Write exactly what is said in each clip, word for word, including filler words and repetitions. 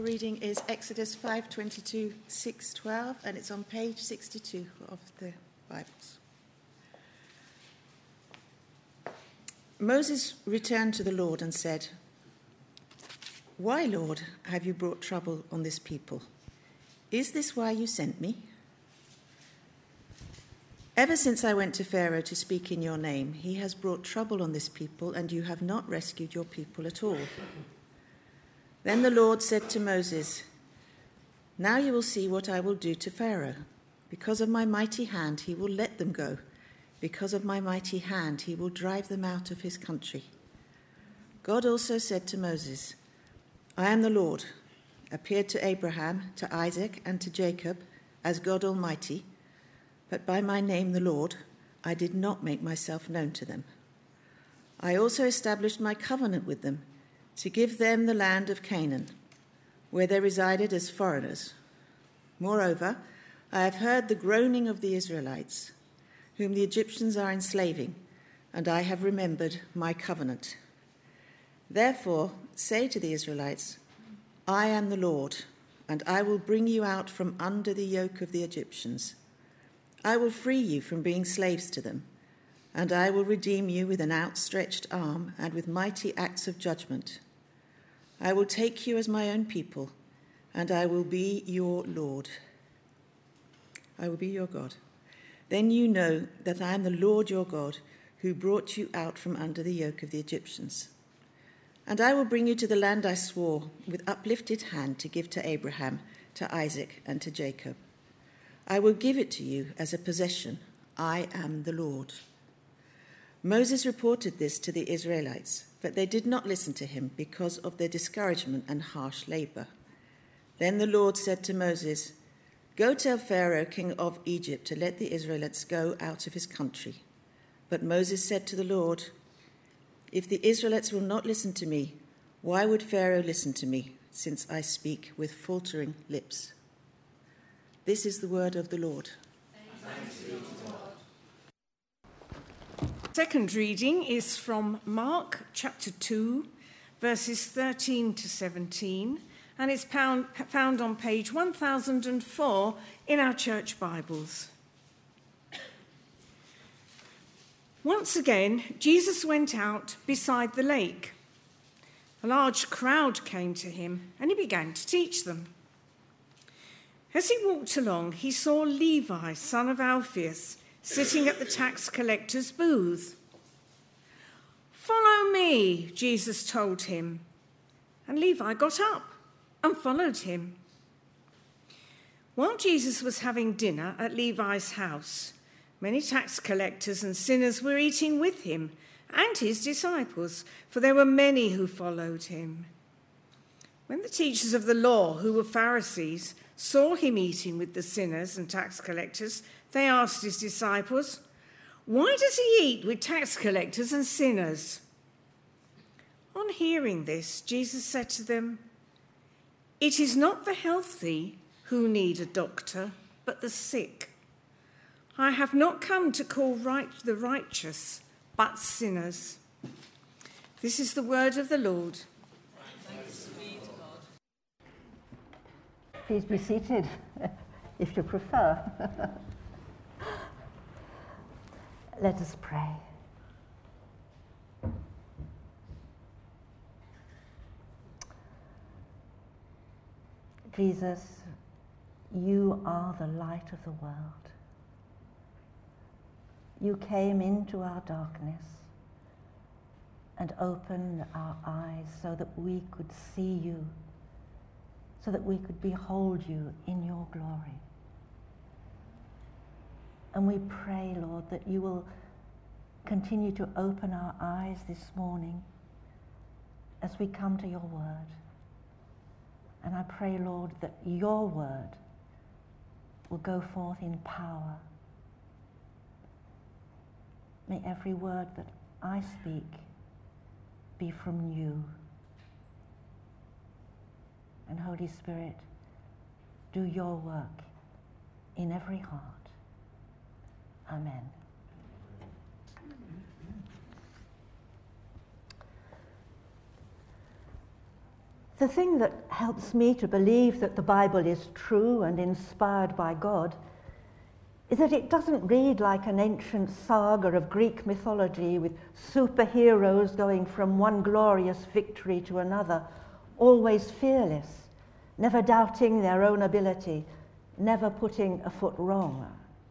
reading is Exodus five twenty-two, six twelve, and it's on page sixty-two of the Bibles. Moses returned to the Lord and said, "Why, Lord, have you brought trouble on this people? Is this why you sent me? Ever since I went to Pharaoh to speak in your name, he has brought trouble on this people, and you have not rescued your people at all." Then the Lord said to Moses, "Now you will see what I will do to Pharaoh. Because of my mighty hand, he will let them go. Because of my mighty hand, he will drive them out of his country." God also said to Moses, "I am the Lord, appeared to Abraham, to Isaac, and to Jacob as God Almighty, but by my name, the Lord, I did not make myself known to them. I also established my covenant with them to give them the land of Canaan, where they resided as foreigners. Moreover, I have heard the groaning of the Israelites, whom the Egyptians are enslaving, and I have remembered my covenant. Therefore, say to the Israelites, I am the Lord, and I will bring you out from under the yoke of the Egyptians. I will free you from being slaves to them, and I will redeem you with an outstretched arm and with mighty acts of judgment. I will take you as my own people, and I will be your Lord. I will be your God. Then you know that I am the Lord your God, who brought you out from under the yoke of the Egyptians. And I will bring you to the land I swore with uplifted hand to give to Abraham, to Isaac, and to Jacob. I will give it to you as a possession. I am the Lord." Moses reported this to the Israelites, but they did not listen to him because of their discouragement and harsh labor. Then the Lord said to Moses, "Go tell Pharaoh, king of Egypt, to let the Israelites go out of his country." But Moses said to the Lord, "If the Israelites will not listen to me, why would Pharaoh listen to me, since I speak with faltering lips?" This is the word of the Lord. Thanks be to God. Second reading is from Mark chapter two, verses thirteen to seventeen, and it's found, found on page one thousand four in our church Bibles. Once again, Jesus went out beside the lake. A large crowd came to him, and he began to teach them. As he walked along, he saw Levi, son of Alphaeus, sitting at the tax collector's booth. "Follow me," Jesus told him. And Levi got up and followed him. While Jesus was having dinner at Levi's house, many tax collectors and sinners were eating with him and his disciples, for there were many who followed him. When the teachers of the law, who were Pharisees, saw him eating with the sinners and tax collectors, they asked his disciples, "Why does he eat with tax collectors and sinners?" On hearing this, Jesus said to them, "It is not the healthy who need a doctor, but the sick. I have not come to call right the righteous, but sinners." This is the word of the Lord. Thanks be to God. Please be seated, if you prefer. Let us pray. Jesus, you are the light of the world. You came into our darkness and opened our eyes so that we could see you, so that we could behold you in your glory. And we pray, Lord, that you will continue to open our eyes this morning as we come to your word. And I pray, Lord, that your word will go forth in power. May every word that I speak be from you. And Holy Spirit, do your work in every heart. Amen. The thing that helps me to believe that the Bible is true and inspired by God is that it doesn't read like an ancient saga of Greek mythology with superheroes going from one glorious victory to another, always fearless, never doubting their own ability, never putting a foot wrong.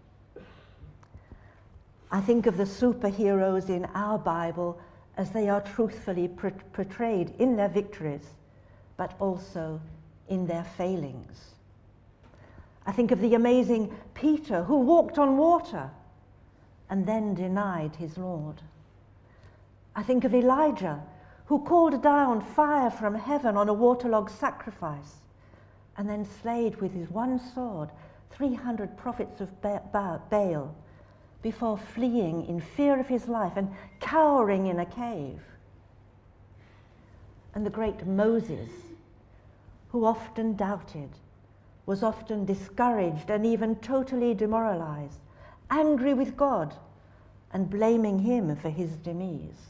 I think of the superheroes in our Bible as they are truthfully portrayed in their victories, but also in their failings. I think of the amazing Peter, who walked on water and then denied his Lord. I think of Elijah, who called down fire from heaven on a waterlogged sacrifice and then slayed with his one sword three hundred prophets of Baal before fleeing in fear of his life and cowering in a cave. And the great Moses, who often doubted, was often discouraged and even totally demoralized, angry with God and blaming him for his demise.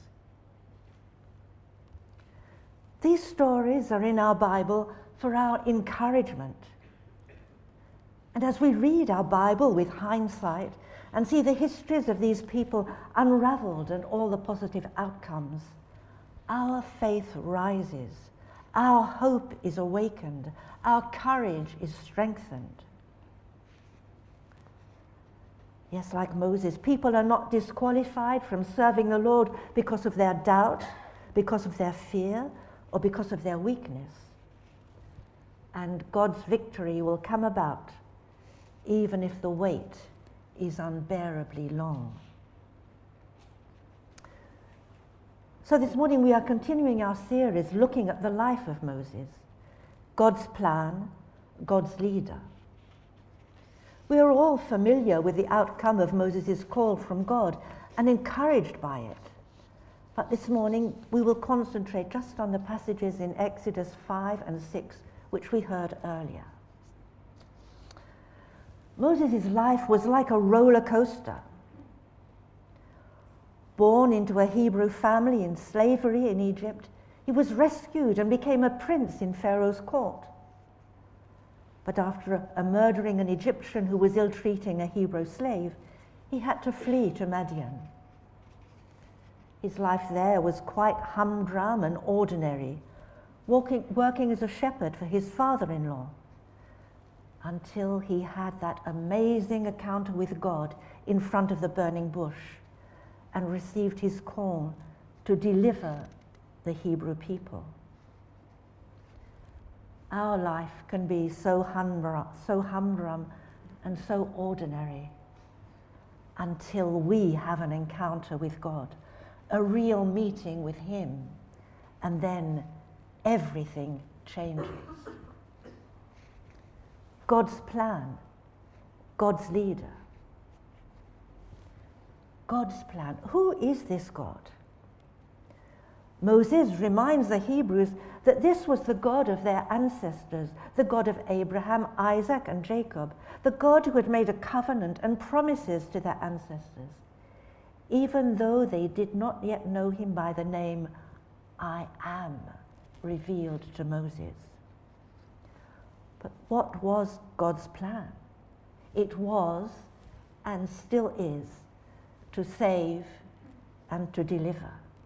These stories are in our Bible for our encouragement. And as we read our Bible with hindsight and see the histories of these people unraveled and all the positive outcomes, our faith rises, our hope is awakened, our courage is strengthened. Yes, like Moses, people are not disqualified from serving the Lord because of their doubt, because of their fear, or because of their weakness. And God's victory will come about even if the wait is unbearably long. So this morning we are continuing our series looking at the life of Moses, God's plan, God's leader. We are all familiar with the outcome of Moses' call from God and encouraged by it. But this morning we will concentrate just on the passages in Exodus five and six, which we heard earlier. Moses' life was like a roller coaster. Born into a Hebrew family in slavery in Egypt, he was rescued and became a prince in Pharaoh's court. But after a murdering an Egyptian who was ill-treating a Hebrew slave, he had to flee to Madian. His life there was quite humdrum and ordinary, walking, working as a shepherd for his father-in-law, until he had that amazing encounter with God in front of the burning bush and received his call to deliver the Hebrew people. Our life can be so humdrum, so humdrum and so ordinary until we have an encounter with God, a real meeting with him, and then everything changes. God's plan, God's leader. God's plan. Who is this God? Moses reminds the Hebrews that this was the God of their ancestors, the God of Abraham, Isaac, and Jacob, the God who had made a covenant and promises to their ancestors, even though they did not yet know him by the name I Am revealed to Moses. But what was God's plan? It was, and still is, to save and to deliver.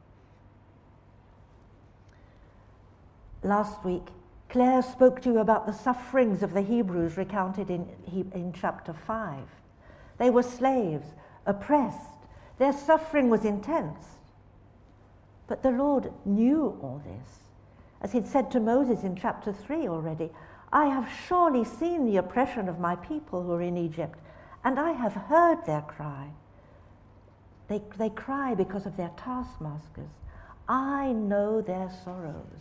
Last week, Claire spoke to you about the sufferings of the Hebrews recounted in, in chapter five. They were slaves, oppressed. Their suffering was intense. But the Lord knew all this. As he'd said to Moses in chapter three already, I have surely seen the oppression of my people who are in Egypt, and I have heard their cry. They, they cry because of their taskmasters. I know their sorrows.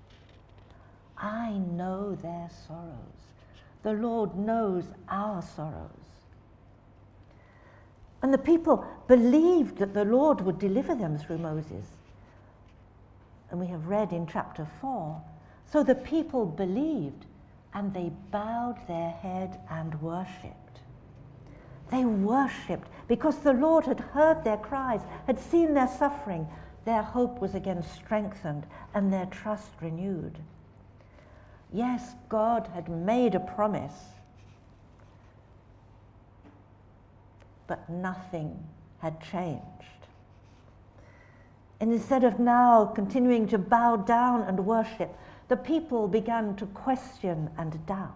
I know their sorrows. The Lord knows our sorrows. And the people believed that the Lord would deliver them through Moses. And we have read in chapter four, so the people believed, and they bowed their head and worshipped. They worshipped because the Lord had heard their cries, had seen their suffering. Their hope was again strengthened and their trust renewed. Yes, God had made a promise, but nothing had changed. And instead of now continuing to bow down and worship, the people began to question and doubt.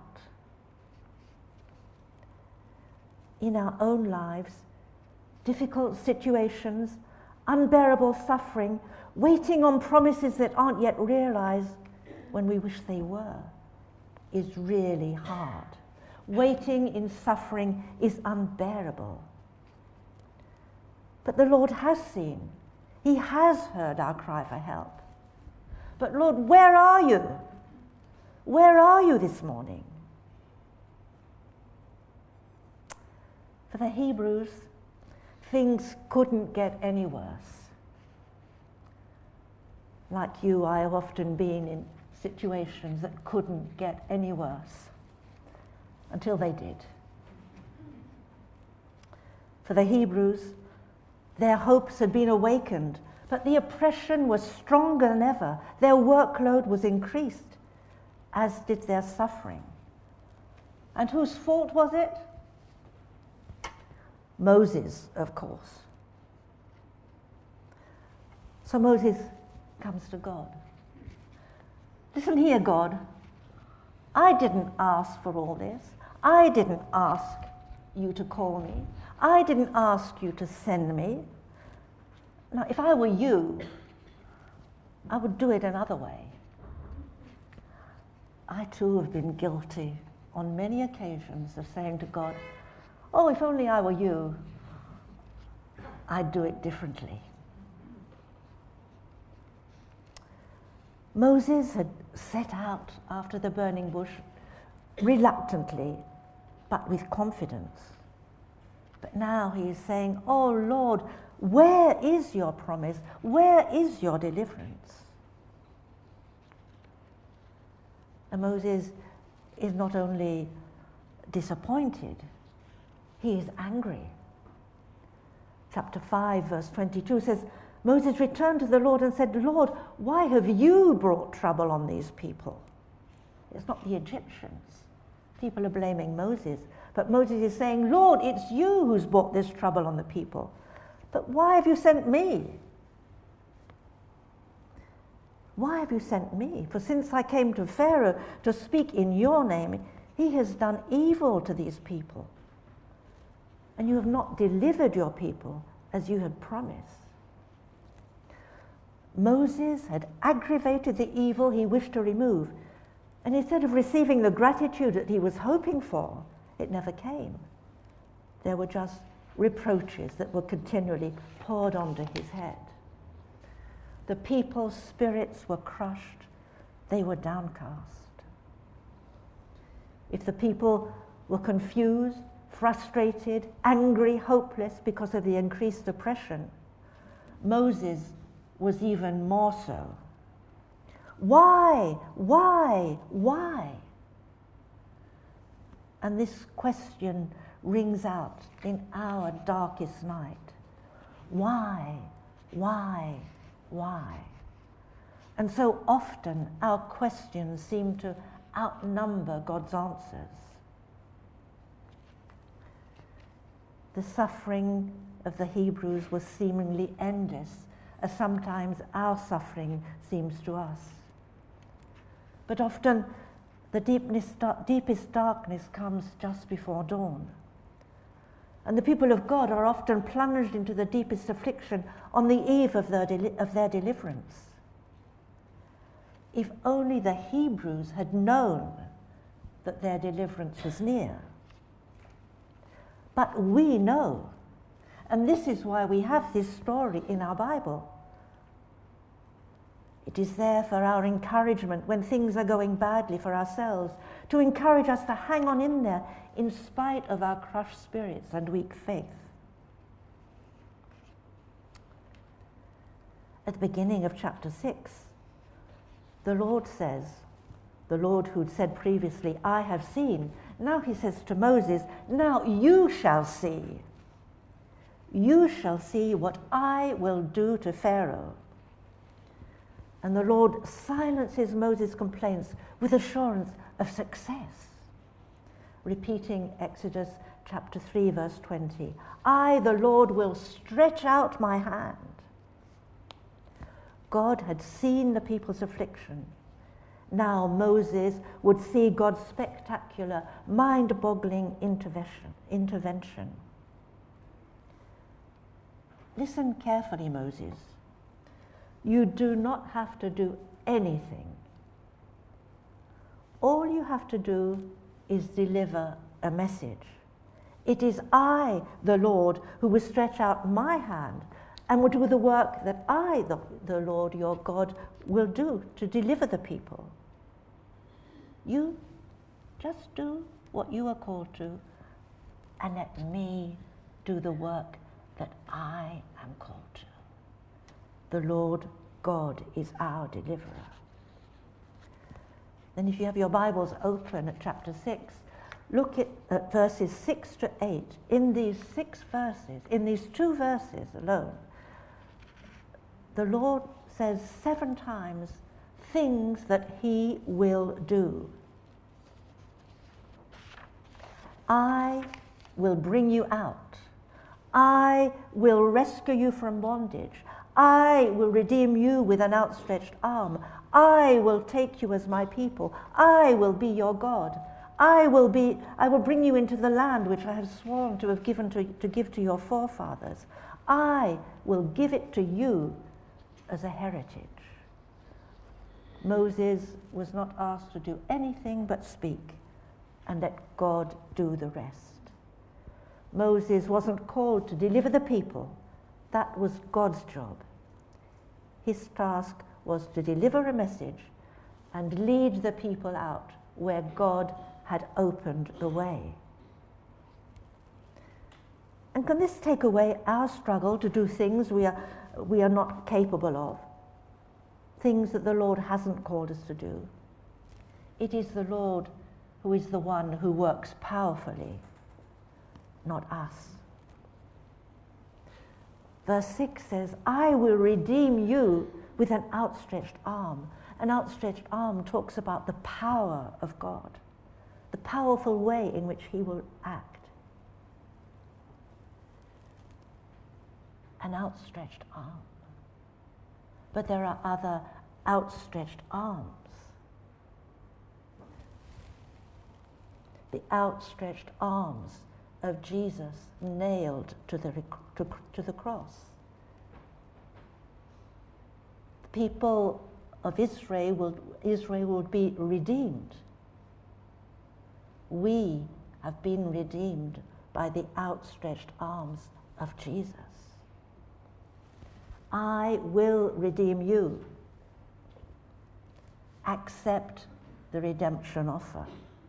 In our own lives, difficult situations, unbearable suffering, waiting on promises that aren't yet realized when we wish they were, is really hard. Waiting in suffering is unbearable. But the Lord has seen. He has heard our cry for help. But Lord, where are you? Where are you this morning? For the Hebrews, things couldn't get any worse. Like you, I have often been in situations that couldn't get any worse until they did. For the Hebrews, their hopes had been awakened, but the oppression was stronger than ever. Their workload was increased, as did their suffering. And whose fault was it? Moses, of course. So Moses comes to God. Listen here, God. I didn't ask for all this. I didn't ask you to call me. I didn't ask you to send me. Now, if I were you, I would do it another way. I too have been guilty on many occasions of saying to God, oh, if only I were you, I'd do it differently. Moses had set out after the burning bush reluctantly, but with confidence. But now he is saying, oh Lord, where is your promise? Where is your deliverance? And Moses is not only disappointed, he is angry. Chapter five, verse twenty-two says, Moses returned to the Lord and said, Lord, why have you brought trouble on these people? It's not the Egyptians. People are blaming Moses. But Moses is saying, Lord, it's you who's brought this trouble on the people. But why have you sent me? Why have you sent me? For since I came to Pharaoh to speak in your name, he has done evil to these people. And you have not delivered your people as you had promised. Moses had aggravated the evil he wished to remove, and instead of receiving the gratitude that he was hoping for, it never came. There were just reproaches that were continually poured onto his head. The people's spirits were crushed. They were downcast. If the people were confused, frustrated, angry, hopeless because of the increased oppression, Moses was even more so. Why? Why? Why? And this question rings out in our darkest night. Why? Why? Why? And so often our questions seem to outnumber God's answers. The suffering of the Hebrews was seemingly endless, as sometimes our suffering seems to us. But often the deepness, deepest darkness comes just before dawn. And the people of God are often plunged into the deepest affliction on the eve of their, deli- of their deliverance. If only the Hebrews had known that their deliverance was near. But we know. And this is why we have this story in our Bible. It is there for our encouragement when things are going badly for ourselves, to encourage us to hang on in there in spite of our crushed spirits and weak faith. At the beginning of chapter six, the Lord says, the Lord who'd said previously, I have seen, now he says to Moses, now you shall see. You shall see what I will do to Pharaoh. And the Lord silences Moses' complaints with assurance of success, repeating Exodus chapter three, verse twenty. I, the Lord, will stretch out my hand. God had seen the people's affliction. Now Moses would see God's spectacular, mind-boggling intervention. intervention. Listen carefully, Moses. You do not have to do anything. All you have to do is deliver a message. It is I, the Lord, who will stretch out my hand and will do the work that I, the, the Lord your God, will do to deliver the people. You just do what you are called to, and let me do the work that I am called to. The Lord God is our deliverer. Then if you have your Bibles open at chapter six, look at, at verses six to eight. In these six verses, in these two verses alone, the Lord says seven times things that he will do. I will bring you out. I will rescue you from bondage. I will redeem you with an outstretched arm. I will take you as my people. I will be your God. I will be. I will bring you into the land which I have sworn to have given to, to give to your forefathers. I will give it to you as a heritage. Moses was not asked to do anything but speak and let God do the rest. Moses wasn't called to deliver the people. That was God's job. His task was to deliver a message and lead the people out where God had opened the way. And can this take away our struggle to do things we are, we are not capable of? Things that the Lord hasn't called us to do? It is the Lord who is the one who works powerfully, not us. Verse six says, I will redeem you with an outstretched arm. An outstretched arm talks about the power of God, the powerful way in which he will act. An outstretched arm. But there are other outstretched arms. The outstretched arms of Jesus nailed to the, to, to the cross. The people of Israel will, Israel will be redeemed. We have been redeemed by the outstretched arms of Jesus. I will redeem you. Accept the redemption offer.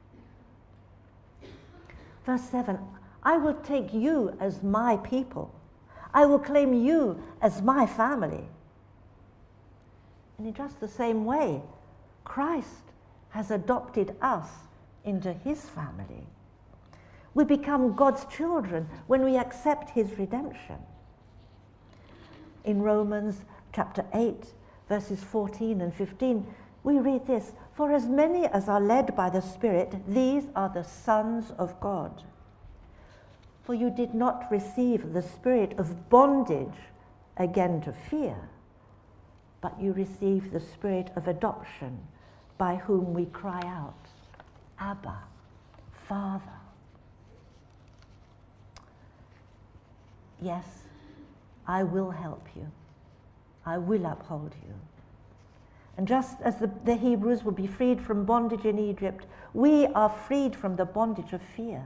Verse seven, I will take you as my people. I will claim you as my family. And in just the same way, Christ has adopted us into his family. We become God's children when we accept his redemption. In Romans chapter eight, verses fourteen and fifteen, we read this, for as many as are led by the Spirit, these are the sons of God. For you did not receive the spirit of bondage again to fear, but you received the spirit of adoption, by whom we cry out, Abba, Father. Yes, I will help you. I will uphold you. And just as the, the Hebrews would be freed from bondage in Egypt, we are freed from the bondage of fear.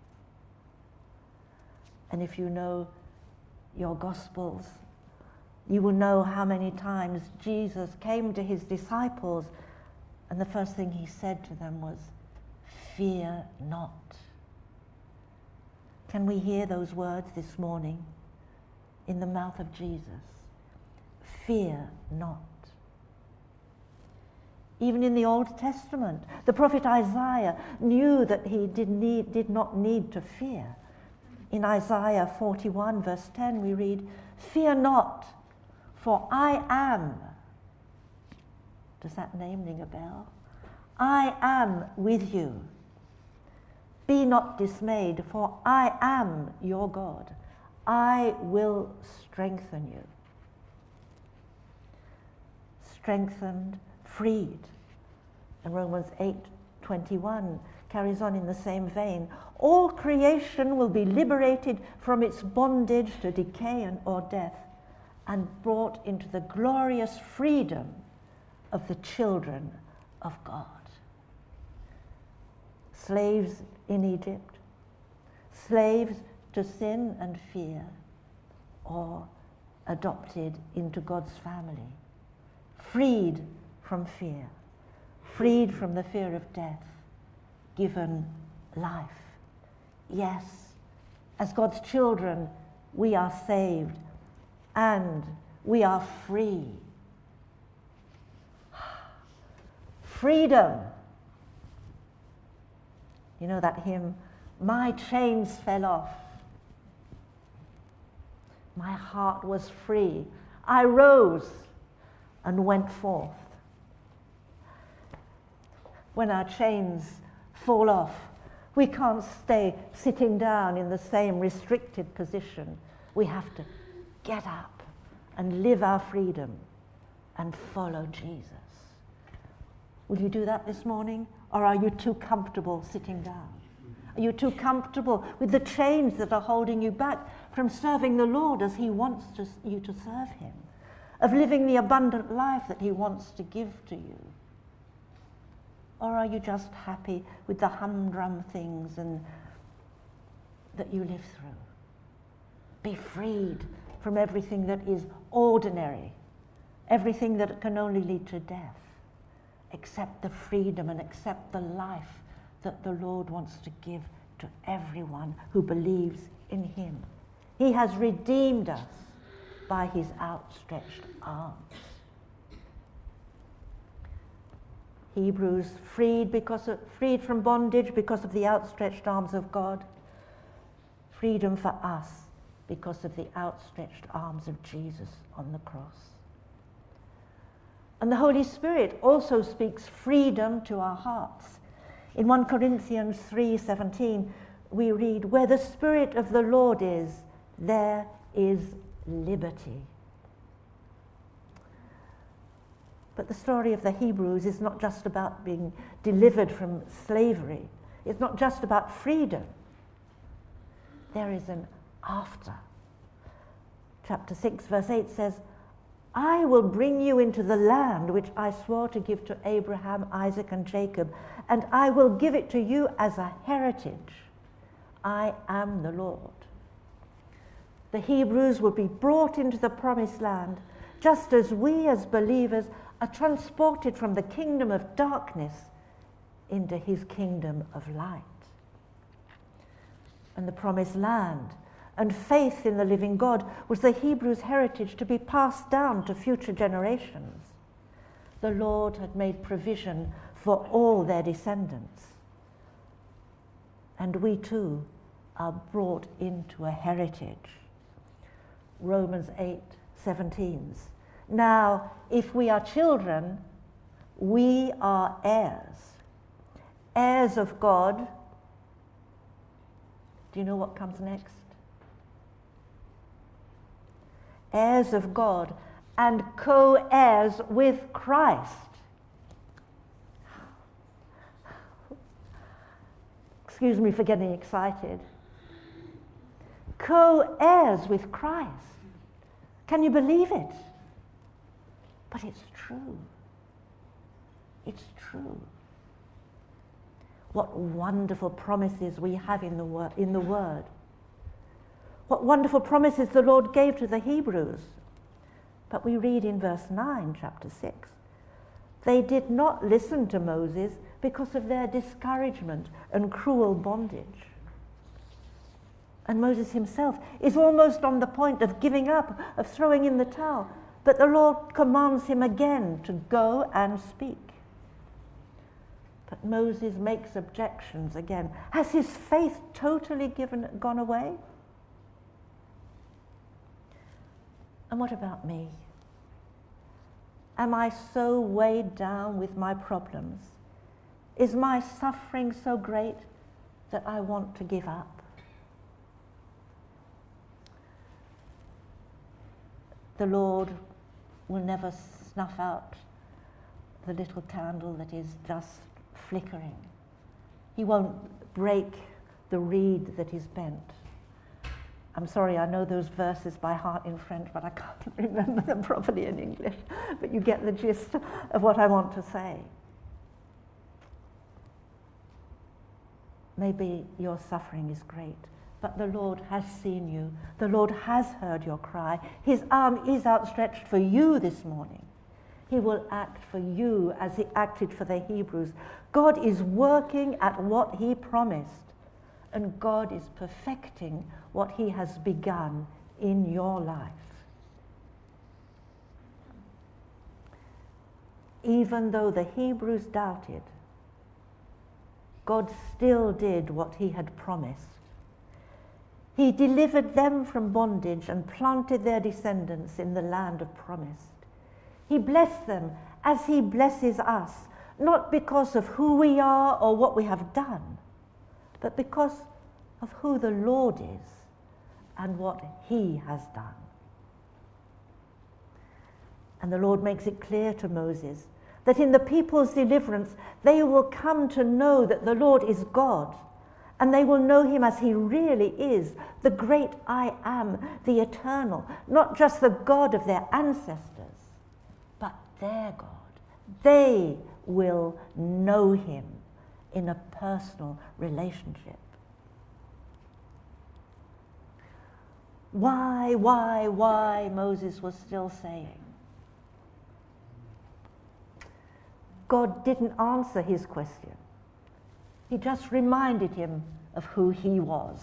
And if you know your Gospels, you will know how many times Jesus came to his disciples and the first thing he said to them was, fear not. Can we hear those words this morning in the mouth of Jesus? Fear not. Even in the Old Testament, the prophet Isaiah knew that he did, need, did not need to fear. In Isaiah forty-one, verse ten, we read, fear not, for I am Does that name ring a bell? I am with you. Be not dismayed, for I am your God. I will strengthen you. Strengthened, freed. And Romans eight twenty-one carries on in the same vein. All creation will be liberated from its bondage to decay and or death, and brought into the glorious freedom of the children of God. Slaves in Egypt, slaves to sin and fear, or adopted into God's family, freed from fear, freed from the fear of death, given life. Yes, as God's children, we are saved and we are free. Freedom. You know that hymn, my chains fell off. My heart was free. I rose and went forth. When our chains fall off, we can't stay sitting down in the same restricted position. We have to get up and live our freedom and follow Jesus. Will you do that this morning? Or are you too comfortable sitting down? Are you too comfortable with the chains that are holding you back from serving the Lord as he wants to, you to serve him? Of living the abundant life that he wants to give to you? Or are you just happy with the humdrum things and that you live through? Be freed from everything that is ordinary, everything that can only lead to death. Accept the freedom and accept the life that the Lord wants to give to everyone who believes in him. He has redeemed us by his outstretched arms. Hebrews, freed because of, freed from bondage because of the outstretched arms of God. Freedom for us because of the outstretched arms of Jesus on the cross. And the Holy Spirit also speaks freedom to our hearts. In First Corinthians three seventeen, we read, where the Spirit of the Lord is, there is liberty. But the story of the Hebrews is not just about being delivered from slavery. It's not just about freedom. There is an after. Chapter six, verse eight says, I will bring you into the land which I swore to give to Abraham, Isaac, and Jacob, and I will give it to you as a heritage. I am the Lord. The Hebrews will be brought into the promised land, just as we as believers are transported from the kingdom of darkness into his kingdom of light. And the promised land and faith in the living God was the Hebrews' heritage to be passed down to future generations. The Lord had made provision for all their descendants. And we too are brought into a heritage. Romans eight seventeen. Now, if we are children, we are heirs. Heirs of God. Do you know what comes next? Heirs of God and co-heirs with Christ. Excuse me for getting excited. Co-heirs with Christ. Can you believe it? But it's true. It's true. What wonderful promises we have in the word, in the Word. What wonderful promises the Lord gave to the Hebrews. But we read in verse nine, chapter six, they did not listen to Moses because of their discouragement and cruel bondage. And Moses himself is almost on the point of giving up, of throwing in the towel. But the Lord commands him again to go and speak. But Moses makes objections again. Has his faith totally given, gone away? And what about me? Am I so weighed down with my problems? Is my suffering so great that I want to give up? The Lord will never snuff out the little candle that is just flickering. He won't break the reed that is bent. I'm sorry, I know those verses by heart in French, but I can't remember them properly in English. But you get the gist of what I want to say. Maybe your suffering is great, but the Lord has seen you. The Lord has heard your cry. His arm is outstretched for you this morning. He will act for you as he acted for the Hebrews. God is working at what he promised, and God is perfecting what he has begun in your life. Even though the Hebrews doubted, God still did what he had promised. He delivered them from bondage and planted their descendants in the land of promise. He blessed them as he blesses us, not because of who we are or what we have done, but because of who the Lord is and what he has done. And the Lord makes it clear to Moses that in the people's deliverance, they will come to know that the Lord is God, and they will know him as he really is, the great I am, the eternal, not just the God of their ancestors, but their God. They will know him in a personal relationship. Why, why, why, Moses was still saying. God didn't answer his question. He just reminded him of who he was.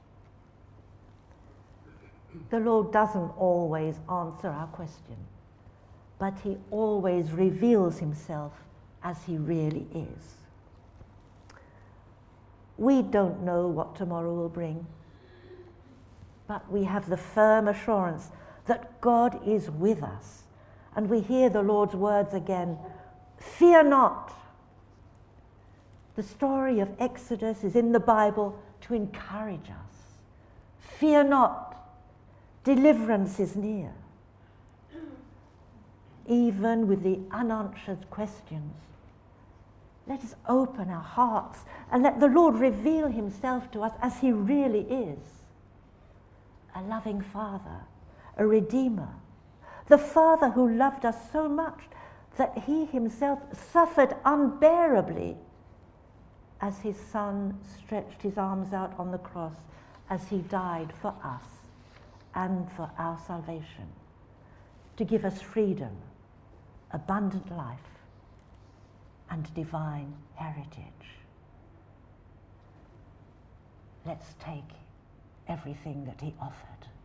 The Lord doesn't always answer our question, but he always reveals himself as he really is. We don't know what tomorrow will bring, but we have the firm assurance that God is with us. And we hear the Lord's words again, fear not. The story of Exodus is in the Bible to encourage us. Fear not, deliverance is near. Even with the unanswered questions, let us open our hearts and let the Lord reveal himself to us as he really is. A loving Father, a Redeemer, the Father who loved us so much that he himself suffered unbearably as his Son stretched his arms out on the cross as he died for us and for our salvation, to give us freedom, abundant life, and divine heritage. Let's take everything that he offered.